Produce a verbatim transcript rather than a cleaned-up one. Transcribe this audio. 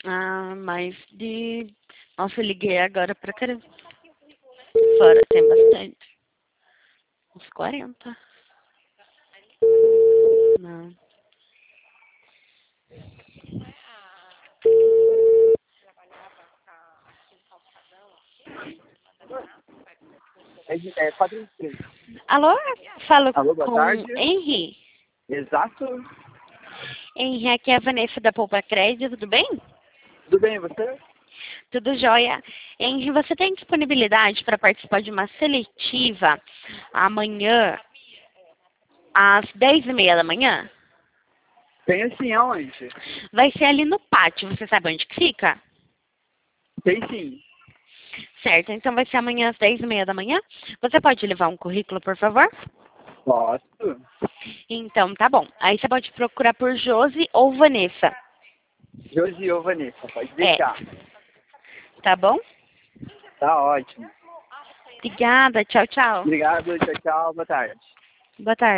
Ah, mais de... Nossa, eu liguei agora pra caramba. Fora, tem bastante. Uns quarenta. Não. É, de- é quatro vinte e três. Alô? Falo Alô, boa com tarde. Henry. Exato. Henry, aqui é a Vanessa da Poupa Crédito, tudo bem? Tudo bem, você? Tudo jóia. Henry, você tem disponibilidade para participar de uma seletiva amanhã, às dez e meia da manhã? Tem assim, aonde? Vai ser ali no pátio, você sabe onde que fica? Tem sim. Certo, então vai ser amanhã às dez e meia da manhã. Você pode levar um currículo, por favor? Posso. Então, tá bom. Aí você pode procurar por Josi ou Vanessa. Josi ou Vanessa, pode É, deixar. tá bom? Tá ótimo. Obrigada, tchau, tchau. Obrigado, tchau, tchau, boa tarde. Boa tarde.